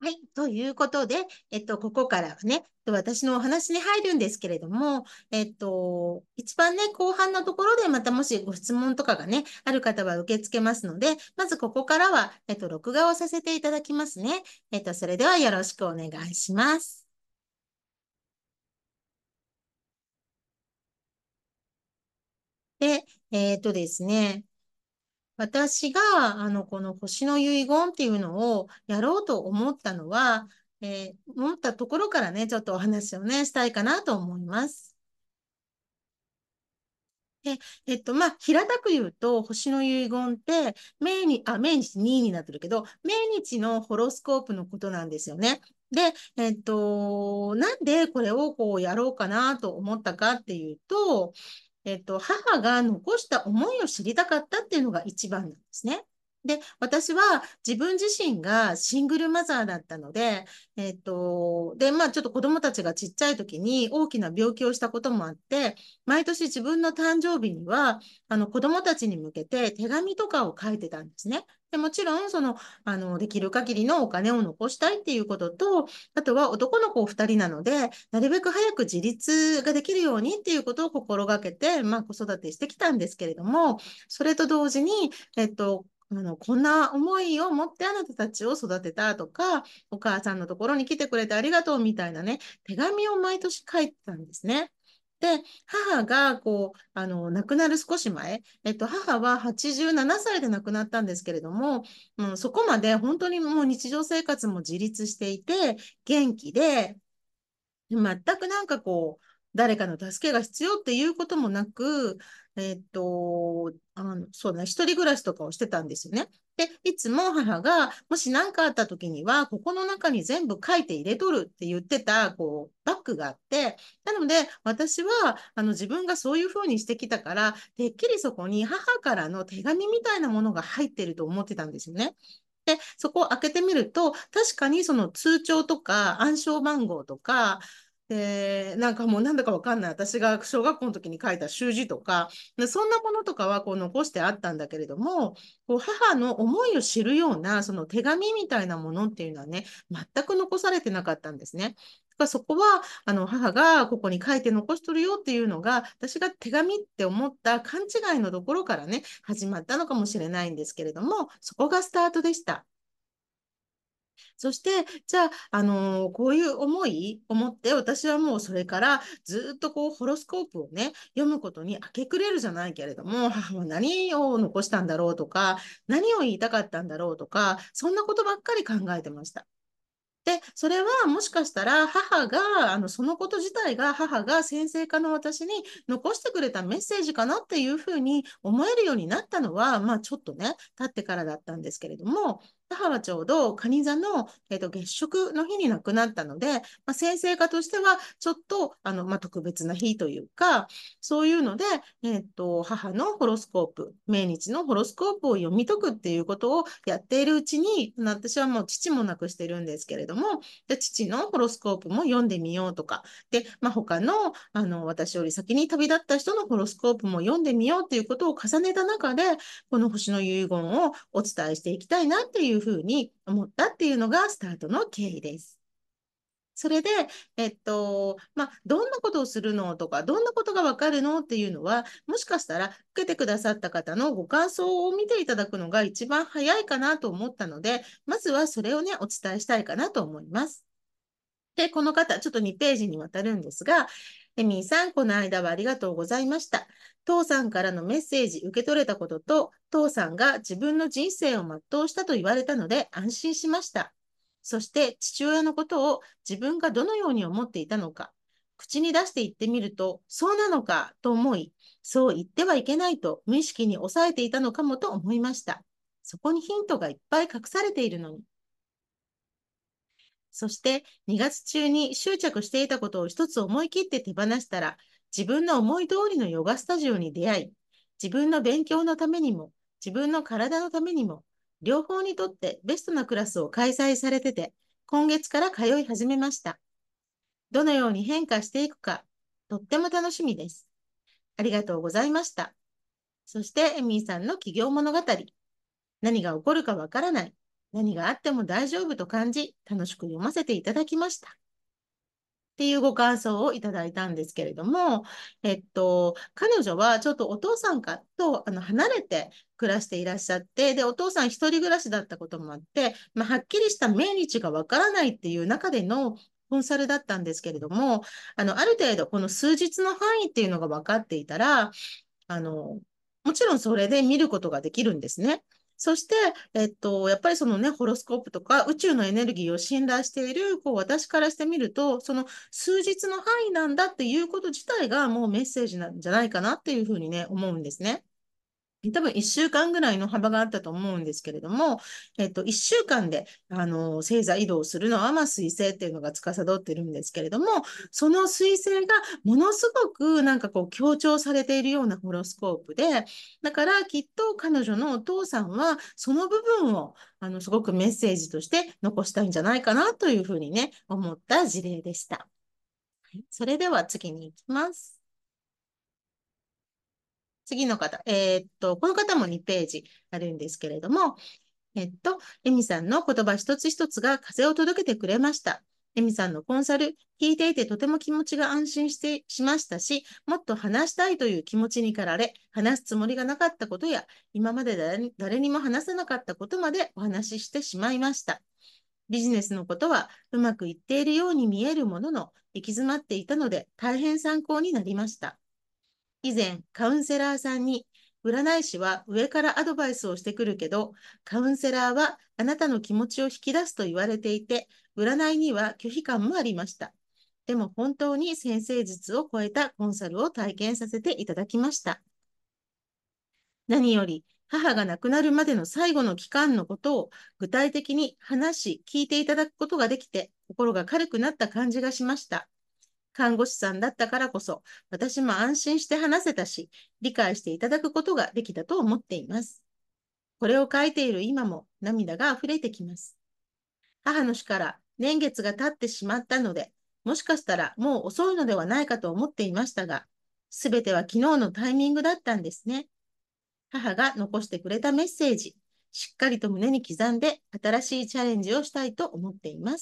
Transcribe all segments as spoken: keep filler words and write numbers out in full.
はい。ということで、えっと、ここからはね、私のお話に入るんですけれども、えっと、一番ね、後半のところでまたもしご質問とかがね、ある方は受け付けますので、まずここからは、えっと、録画をさせていただきますね。えっと、それではよろしくお願いします。で、えっとですね、私が、あの、この星の遺言っていうのをやろうと思ったのは、えー思ったところからね、ちょっとお話をね、したいかなと思います。で、えっと、まあ、平たく言うと、星の遺言って、命に、あ、命日にになってるけど、命日のホロスコープのことなんですよね。で、えっと、なんでこれをこうやろうかなと思ったかっていうと、えっと、母が残した思いを知りたかったっていうのが一番なんですね。で、私は自分自身がシングルマザーだったので、えっと、で、まあちょっと子供たちがちっちゃい時に大きな病気をしたこともあって、毎年自分の誕生日には、あの子供たちに向けて手紙とかを書いてたんですね。で、もちろん、その、あの、できる限りのお金を残したいっていうことと、あとは男の子二人なので、なるべく早く自立ができるようにっていうことを心がけて、まあ子育てしてきたんですけれども、それと同時に、えっと、あの、こんな思いを持ってあなたたちを育てたとか、お母さんのところに来てくれてありがとうみたいなね、手紙を毎年書いてたんですね。で、母が、こう、あの、亡くなる少し前、えっと、母ははちじゅうななさいで亡くなったんですけれども、うん、そこまで本当にもう日常生活も自立していて、元気で、全くなんかこう、誰かの助けが必要っていうこともなく、えっと、あの、そうだね、一人暮らしとかをしてたんですよね。で、いつも母が、もし何かあった時には、ここの中に全部書いて入れとるって言ってた、こう、バッグがあって、なので、私は、あの、自分がそういうふうにしてきたから、てっきりそこに母からの手紙みたいなものが入ってると思ってたんですよね。で、そこを開けてみると、確かにその通帳とか暗証番号とか、で、なんかもうなんだかわかんない。私が小学校の時に書いた習字とか、でそんなものとかはこう残してあったんだけれども、こう母の思いを知るようなその手紙みたいなものっていうのはね、全く残されてなかったんですね。だからそこは、あの、母がここに書いて残しとるよっていうのが、私が手紙って思った勘違いのところからね、始まったのかもしれないんですけれども、そこがスタートでした。そして、じゃあ、あのーこういう思いを持って、私はもうそれからずっとこう、ホロスコープをね、読むことに明け暮れるじゃないけれども、母は何を残したんだろうとか、何を言いたかったんだろうとか、そんなことばっかり考えてました。で、それはもしかしたら母が、あの、そのこと自体が母が先生科の私に残してくれたメッセージかなっていうふうに思えるようになったのは、まあちょっとね、経ってからだったんですけれども、母はちょうど蟹座の、えっと、月食の日に亡くなったので、まあ、先生科としてはちょっとあの、まあ、特別な日というか、そういうので、えっと、母のホロスコープ、命日のホロスコープを読み解くっていうことをやっているうちに、私はもう父も亡くしてるんですけれども、で父のホロスコープも読んでみようとか、で、まあ、他の、あの、私より先に旅立った人のホロスコープも読んでみようっていうことを重ねた中で、この星の遺言をお伝えしていきたいなっていうふうに思ったっていうのがスタートの経緯です。それで、えっと、まあ、どんなことをするのとか、どんなことがわかるのっていうのは、もしかしたら受けてくださった方のご感想を見ていただくのが一番早いかなと思ったので、まずはそれをね、お伝えしたいかなと思います。で、この方、ちょっとにページにわたるんですが、エミーさん、この間はありがとうございました。父さんからのメッセージ受け取れたことと、父さんが自分の人生を全うしたと言われたので安心しました。そして父親のことを自分がどのように思っていたのか、口に出して言ってみると、そうなのかと思い、そう言ってはいけないと無意識に抑えていたのかもと思いました。そこにヒントがいっぱい隠されているのに。そしてにがつ中に執着していたことを一つ思い切って手放したら、自分の思い通りのヨガスタジオに出会い、自分の勉強のためにも、自分の体のためにも、両方にとってベストなクラスを開催されてて、今月から通い始めました。どのように変化していくか、とっても楽しみです。ありがとうございました。そして、エミーさんの起業物語。何が起こるかわからない。 何があっても大丈夫と感じ、楽しく読ませていただきました。っていうご感想をいただいたんですけれども、えっと、彼女はちょっとお父さんかとあの離れて暮らしていらっしゃって、で、お父さん一人暮らしだったこともあって、まあ、はっきりした命日がわからないっていう中でのコンサルだったんですけれども、あの、ある程度この数日の範囲っていうのが分かっていたら、あの、もちろんそれで見ることができるんですね。そして、えっと、やっぱりそのね、ホロスコープとか宇宙のエネルギーを信頼している、こう、私からしてみると、その数日の範囲なんだっていうこと自体がもうメッセージなんじゃないかなっていうふうにね、思うんですね。多分いっしゅうかんぐらいの幅があったと思うんですけれども、えっと、いっしゅうかんで、あの、星座移動するのは、まあ、水星っていうのが司っているんですけれども、その水星がものすごくなんかこう強調されているようなホロスコープで、だからきっと彼女のお父さんは、その部分を、あの、すごくメッセージとして残したいんじゃないかなというふうにね、思った事例でした。はい、それでは次に行きます。次の方。えーっと、この方もにページあるんですけれども、えっと、エミさんの言葉一つ一つが風を届けてくれました。エミさんのコンサル、聞いていてとても気持ちが安心してしましたし、もっと話したいという気持ちに駆られ、話すつもりがなかったことや、今まで誰に誰にも話せなかったことまでお話ししてしまいました。ビジネスのことはうまくいっているように見えるものの、行き詰まっていたので大変参考になりました。以前、カウンセラーさんに、占い師は上からアドバイスをしてくるけど、カウンセラーはあなたの気持ちを引き出すと言われていて、占いには拒否感もありました。でも本当に先生術を超えたコンサルを体験させていただきました。何より、母が亡くなるまでの最後の期間のことを具体的に話し、聞いていただくことができて、心が軽くなった感じがしました。看護師さんだったからこそ、私も安心して話せたし、理解していただくことができたと思っています。これを書いている今も涙が溢れてきます。母の死から年月が経ってしまったので、もしかしたらもう遅いのではないかと思っていましたが、すべては昨日のタイミングだったんですね。母が残してくれたメッセージ、しっかりと胸に刻んで新しいチャレンジをしたいと思っています。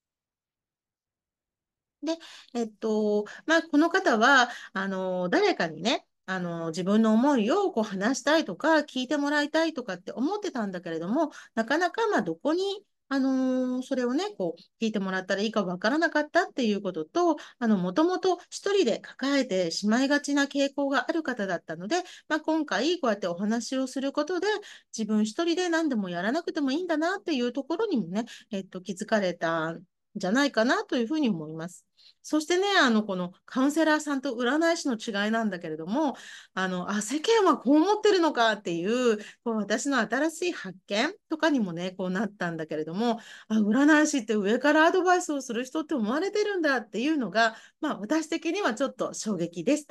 で、えっと、まあ、この方は、あの、誰かにね、あの、自分の思いをこう話したいとか、聞いてもらいたいとかって思ってたんだけれども、なかなか、まあ、どこに、あのそれをね、こう、聞いてもらったらいいかわからなかったっていうことと、あの、もともと一人で抱えてしまいがちな傾向がある方だったので、まあ、今回、こうやってお話をすることで、自分一人で何でもやらなくてもいいんだなっていうところにもね、えっと、気づかれたんじゃないかなというふうに思います。そしてね、あの、このカウンセラーさんと占い師の違いなんだけれども、あの、あ、世間はこう思ってるのかっていう、こう私の新しい発見とかにもね、こうなったんだけれども、あ、占い師って上からアドバイスをする人って思われてるんだっていうのが、まあ私的にはちょっと衝撃でした。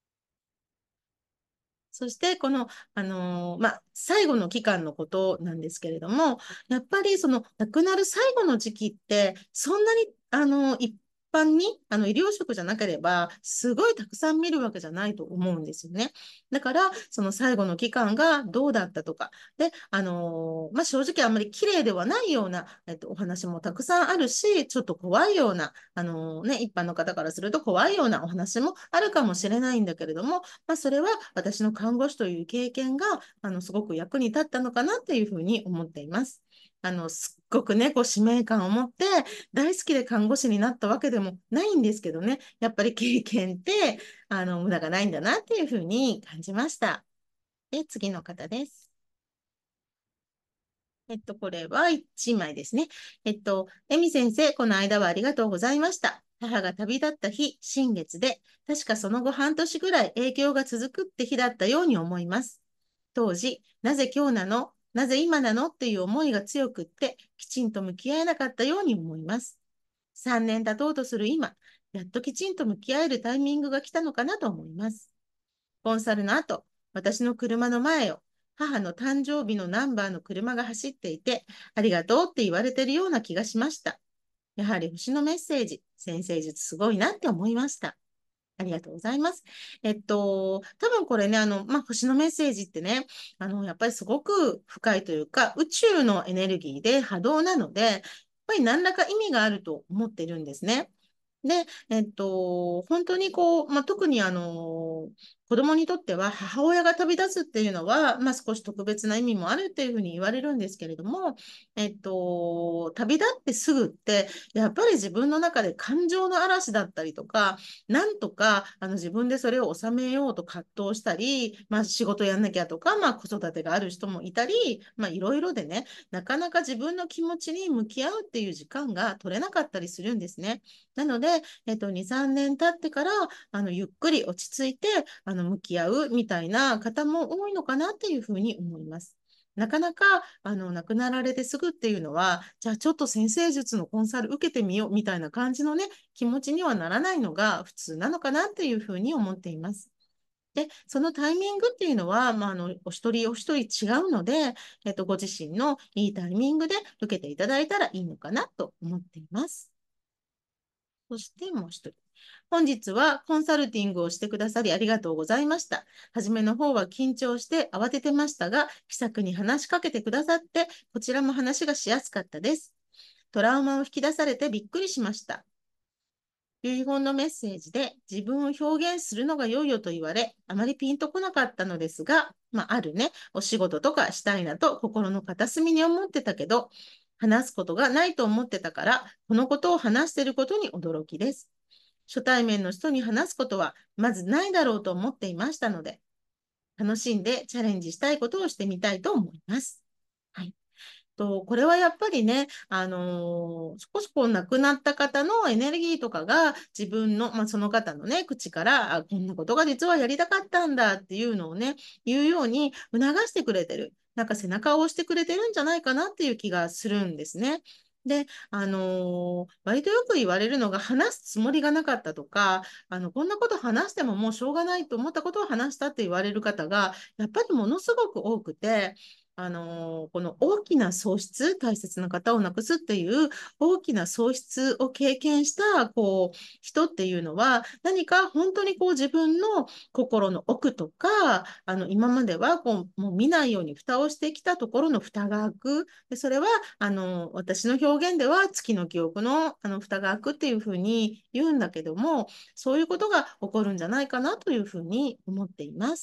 そして、この、あのーまあ、最後の期間のことなんですけれども、やっぱりその亡くなる最後の時期って、そんなに、あのー一般に、あの、医療職じゃなければ、すごいたくさん見るわけじゃないと思うんですよね。だから、その最後の期間がどうだったとか、で、あのーまあ、正直あんまり綺麗ではないような、えっと、お話もたくさんあるし、ちょっと怖いような、あのーね、一般の方からすると怖いようなお話もあるかもしれないんだけれども、まあ、それは私の看護師という経験が、あの、すごく役に立ったのかなっていうふうに思っています。あの、すっごくね、こう、使命感を持って、大好きで看護師になったわけでもないんですけどね、やっぱり経験って、あの、無駄がないんだなっていうふうに感じました。で、次の方です。えっと、これはいちまいですね。えっと、エミ先生、この間はありがとうございました。母が旅立った日、新月で、確かその後半年ぐらい影響が続くって日だったように思います。当時、なぜ今日なのなぜ今なのっていう思いが強くって、きちんと向き合えなかったように思います。さんねん経とうとする今、やっときちんと向き合えるタイミングが来たのかなと思います。コンサルの後、私の車の前を母の誕生日のナンバーの車が走っていて、ありがとうって言われてるような気がしました。やはり星のメッセージ、先生術すごいなって思いました。 ありがとうございます。えっと、多分これね、あの、まあ、星のメッセージってね、あの、やっぱりすごく深いというか、宇宙のエネルギーで波動なので、やっぱり何らか意味があると思ってるんですね。で、えっと、本当にこう、まあ、特にあの、子供にとっては母親が旅立つっていうのは、まあ、少し特別な意味もあるっていうふうに言われるんですけれども、えっと、旅立ってすぐって、やっぱり自分の中で感情の嵐だったりとか、なんとかあの自分でそれを収めようと葛藤したり、まあ、仕事やんなきゃとか、まあ、子育てがある人もいたり、まあ、いろいろでね、なかなか自分の気持ちに向き合うっていう時間が取れなかったりするんですね。なので、えっと、に、さんねん経ってから、あの、ゆっくり落ち着いて、あの、向き合うみたいな方も多いのかなっていうふうに思います。なかなか、あの、亡くなられてすぐっていうのは、じゃあちょっと先生術のコンサル受けてみようみたいな感じのね、気持ちにはならないのが普通なのかなっていうふうに思っています。で、そのタイミングっていうのは、まあ、あの、お一人お一人違うので、えっと、ご自身のいいタイミングで受けていただいたらいいのかなと思っています。そしてもう一人。本日はコンサルティングをしてくださりありがとうございました。初めの方は緊張して慌ててましたが、気さくに話しかけてくださって、こちらも話がしやすかったです。トラウマを引き出されてびっくりしました。遺言のメッセージで自分を表現するのが良いよと言われ、あまりピンとこなかったのですが、まあ、あるね、お仕事とかしたいなと心の片隅に思ってたけど、話すことがないと思ってたから、このことを話していることに驚きです。初対面の人に話すことはまずないだろうと思っていましたので、楽しんでチャレンジしたいことをしてみたいと思います。はい。と、これはやっぱりね、あのー少しこう亡くなった方のエネルギーとかが自分の、まあ、その方のね、口から、あ、こんなことが実はやりたかったんだっていうのをね、言うように促してくれてる。なんか背中を押してくれてるんじゃないかなっていう気がするんですね。で、あのー割とよく言われるのが話すつもりがなかったとか、あの、こんなこと話してももうしょうがないと思ったことを話したって言われる方が、やっぱりものすごく多くて、あのこの大きな喪失、大切な方を亡くすっていう大きな喪失を経験したこう人っていうのは、何か本当にこう自分の心の奥とか、あの今まではこうもう見ないように蓋をしてきたところの蓋が開く。でそれはあの私の表現では月の記憶のあの蓋が開くっていうふうに言うんだけども、そういうことが起こるんじゃないかなというふうに思っています。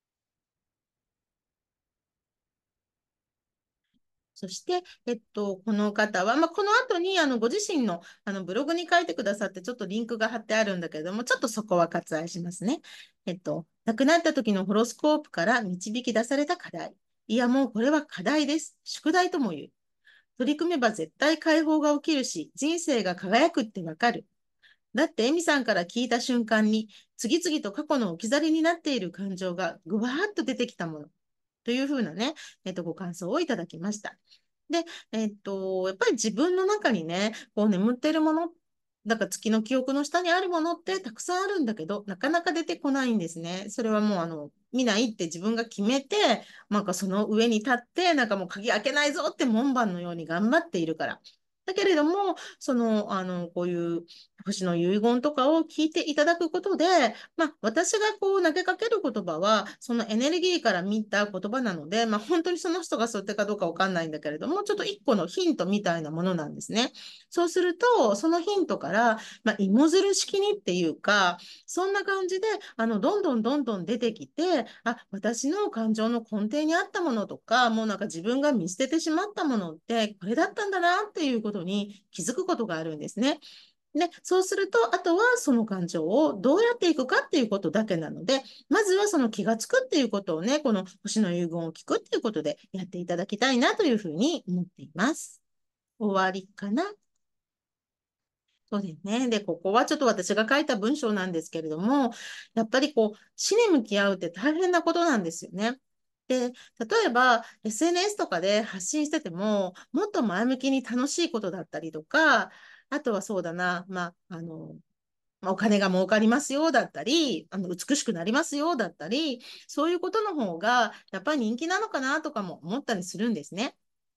そして、えっと、この方は、まあ、この後に、あの、ご自身の、あの、ブログに書いてくださって、ちょっとリンクが貼ってあるんだけれども、ちょっとそこは割愛しますね。えっと、亡くなった時のホロスコープから導き出された課題。いや、もうこれは課題です。宿題とも言う。取り組めば絶対解放が起きるし、人生が輝くってわかる。だって、エミさんから聞いた瞬間に、次々と過去の置き去りになっている感情がぐわーっと出てきたもの。というふうなね、えっと、ご感想をいただきました。で、えっと、やっぱり自分の中にね、こう眠っているもの、だから月の記憶の下にあるものってたくさんあるんだけど、なかなか出てこないんですね。それはもうあの、見ないって自分が決めて、なんかその上に立って、なんかもう鍵開けないぞって門番のように頑張っているから。だけれども、その、あの、こういう星の遺言とかを聞いていただくことで、まあ、私がこう投げかける言葉は、そのエネルギーから見た言葉なので、まあ、本当にその人がそう言ってかどうかわかんないんだけれども、ちょっと一個のヒントみたいなものなんですね。そうすると、そのヒントから、まあ、芋づる式にっていうか、そんな感じで、あの、どんどんどんどん出てきて、あ、私の感情の根底にあったものとか、もうなんか自分が見捨ててしまったものって、これだったんだなっていうことに気づくことがあるんですね。で、そうすると、あとはその感情をどうやっていくかっていうことだけなので、まずはその気がつくっていうことをね、この星の遺言を聞くっていうことでやっていただきたいなというふうに思っています。終わりかな。そうですね。で、ここはちょっと私が書いた文章なんですけれども、やっぱりこう、死に向き合うって大変なことなんですよね。で、例えば エスエヌエス とかで発信してても、もっと前向きに楽しいことだったりとか、あとはそうだな、まあ、あの、まあお金が儲かりますよだったり、あの美しくなりますよだったり、そういうことの方がやっぱり人気なのかなとかも思ったりするんですね。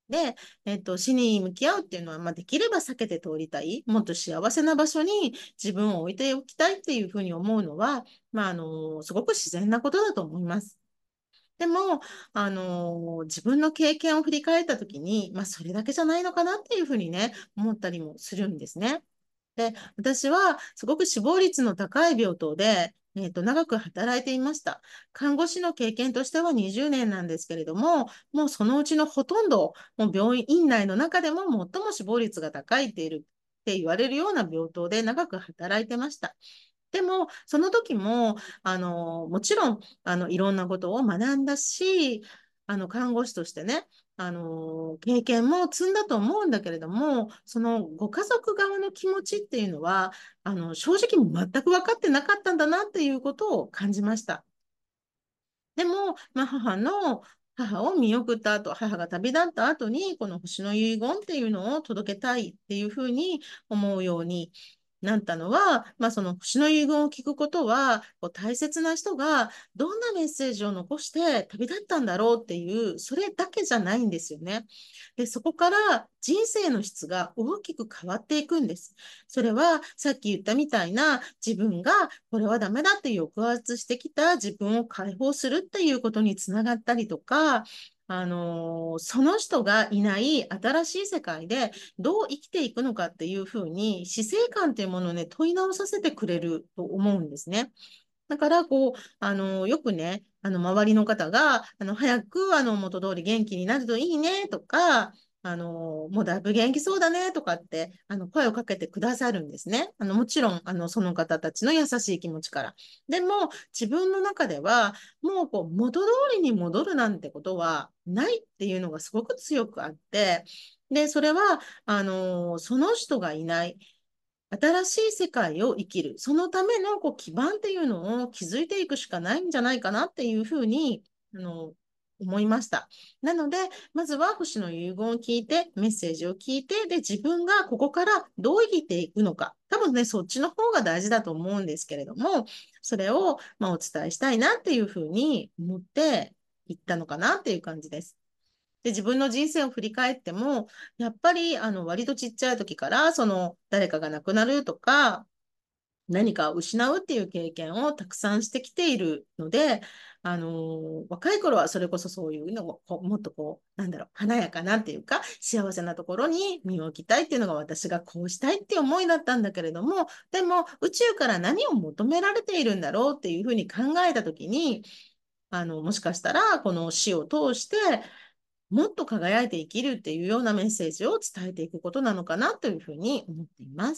で、えっと、死に向き合うっていうのは、まあ、できれば避けて通りたい、もっと幸せな場所に自分を置いておきたいっていうふうに思うのは、まあ、あの、すごく自然なことだと思います。でも、あの、自分の経験を振り返ったときに、まあ、それだけじゃないのかなっていうふうにね、思ったりもするんですね。で、私はすごく死亡率の高い病棟で、えっと、長く働いていました。看護師の経験としてはにじゅうねんなんですけれども、もうそのうちのほとんど、もう病院内の中でも最も死亡率が高いっているって言われるような病棟で長く働いてました。でも、その時も、あの、もちろん、あの、いろんなことを学んだし、あの、看護師としてね、あの、経験も積んだと思うんだけれども、そのご家族側の気持ちっていうのは、あの、正直全く分かってなかったんだなっていうことを感じました。でも、まあ、母の、母を見送った後、母が旅立った後に、この星の遺言っていうのを届けたいっていうふうに思うようになったのは、まあ、その星の遺言を聞くことは、こう大切な人がどんなメッセージを残して旅立ったんだろうっていう、それだけじゃないんですよね。で、そこから人生の質が大きく変わっていくんです。それはさっき言ったみたいな自分がこれはダメだって抑圧してきた自分を解放するっていうことにつながったりとか、あのーその人がいない新しい世界でどう生きていくのかっていうふうに死生観っていうものをね、問い直させてくれると思うんですね。だから、こう、あの、よくね、あの、周りの方が、あの、早く、あの、元通り元気になるといいね、とか、あの、もうだいぶ元気そうだね、とかって、あの、声をかけてくださるんですね。あの、もちろん、あの、その方たちの優しい気持ちから。でも、自分の中では、もう、こう、元通りに戻るなんてことはないっていうのがすごく強くあって、で、それは、あの、その人がいない。新しい世界を生きる。そのためのこう基盤っていうのを築いていくしかないんじゃないかなっていうふうに、あの、思いました。なので、まずは星の遺言を聞いて、メッセージを聞いて、で、自分がここからどう生きていくのか。多分ね、そっちの方が大事だと思うんですけれども、それを、まあ、お伝えしたいなっていうふうに思っていったのかなっていう感じです。で、自分の人生を振り返っても、やっぱり、あの、割とちっちゃい時から、その、誰かが亡くなるとか、何かを失うっていう経験をたくさんしてきているので、あの、若い頃はそれこそそういうのを、こうもっとこう、なんだろう、華やかなっていうか、幸せなところに身を置きたいっていうのが私がこうしたいっていう思いだったんだけれども、でも、宇宙から何を求められているんだろうっていうふうに考えたときに、あの、もしかしたら、この死を通して、もっと輝いて生きるっていうようなメッセージを伝えていくことなのかなというふうに思っています。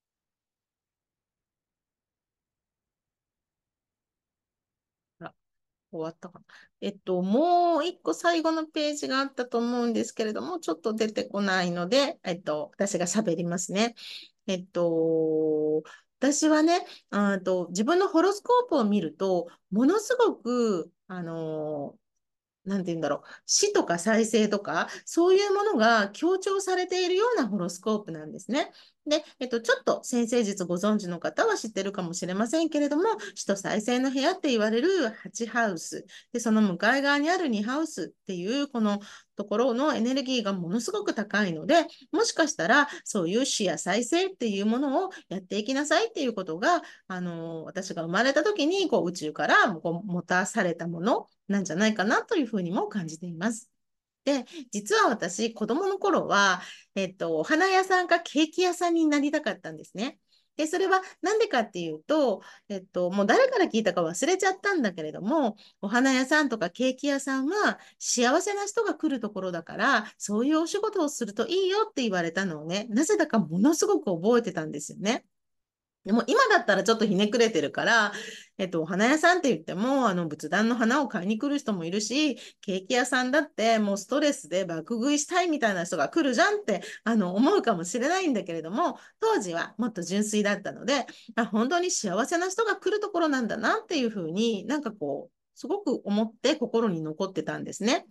あ、終わったかな。えっと、もう一個最後のページがあったと思うんですけれども、ちょっと出てこないので、えっと、私が喋りますね。えっと、私はね、あと自分のホロスコープを見ると、ものすごく、あのなんて言うんだろう、死とか再生とか、そういうものが強調されているようなホロスコープなんですね。で、えっと、ちょっと先生術ご存知の方は知ってるかもしれませんけれども、死と再生の部屋って言われるはちハウス、で、その向かい側にあるにハウスっていう、このところのエネルギーがものすごく高いので、もしかしたら、そういう死や再生っていうものをやっていきなさいっていうことが、あの、私が生まれた時に、こう、宇宙からこう持たされたものなんじゃないかなというふうにも感じています。で、実は私、子供の頃は、えっと、お花屋さんかケーキ屋さんになりたかったんですね。で、それはなんでかっていうと、えっと、もう誰から聞いたか忘れちゃったんだけれども、お花屋さんとかケーキ屋さんは幸せな人が来るところだから、そういうお仕事をするといいよって言われたのをね、なぜだかものすごく覚えてたんですよね。でも今だったらちょっとひねくれてるから、えっと、お花屋さんって言っても、あの、仏壇の花を買いに来る人もいるし、ケーキ屋さんだってもうストレスで爆食いしたいみたいな人が来るじゃんって、あの、思うかもしれないんだけれども、当時はもっと純粋だったので、あ、本当に幸せな人が来るところなんだなっていうふうになんかこう、すごく思って心に残ってたんですね。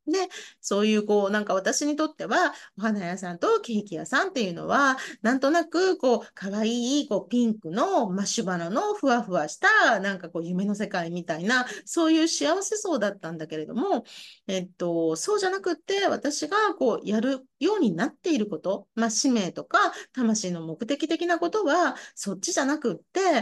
で、そういう、こう、なんか私にとっては、お花屋さんとケーキ屋さんっていうのは、なんとなく、こう、可愛い、こう、ピンクのマッシュバナのふわふわした、なんかこう、夢の世界みたいな、そういう幸せそうだったんだけれども、えっと、そうじゃなくって、私が、こう、やるようになっていること、まあ、使命とか、魂の目的的なことは、そっちじゃなくって、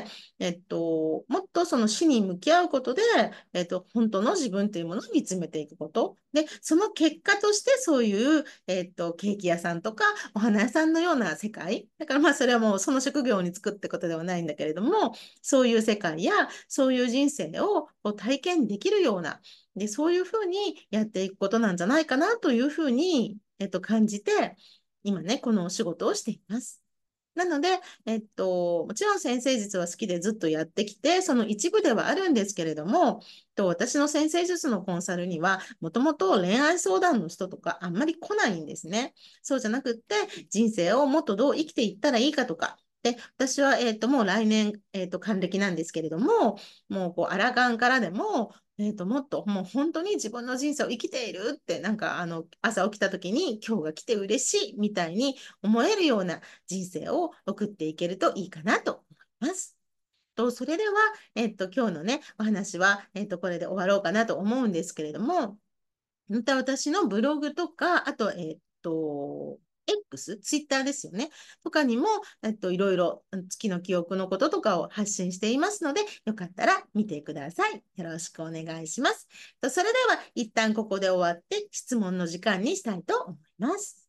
えっと、もっとその死に向き合うことで、えっと、本当の自分というものを見つめていくこと。で、その結果としてそういう、えっと、ケーキ屋さんとかお花屋さんのような世界。だからまあそれはもうその職業に就くってことではないんだけれども、そういう世界やそういう人生をこう体験できるような、で、そういうふうにやっていくことなんじゃないかなというふうに、えっと、感じて、今ね、このお仕事をしています。なので、えっと、もちろん先生術は好きでずっとやってきて、その一部ではあるんですけれども、と私の先生術のコンサルには、もともと恋愛相談の人とかあんまり来ないんですね。そうじゃなくって、人生をもっとどう生きていったらいいかとか、で、私は、えっと、もう来年、えっと、還暦なんですけれども、もう、こう、アラガンからでも、えっと、もっと、もう本当に自分の人生を生きているって、なんか、あの、朝起きた時に、今日が来て嬉しいみたいに思えるような人生を送っていけるといいかなと思います。と、それでは、えっと、今日のね、お話は、えっと、これで終わろうかなと思うんですけれども、また私のブログとか、あと、えっと、X、ツイッターですよね。とかにも、えっと、いろいろ月の記憶のこととかを発信していますので、よかったら見てください。よろしくお願いします。とそれでは、一旦ここで終わって質問の時間にしたいと思います。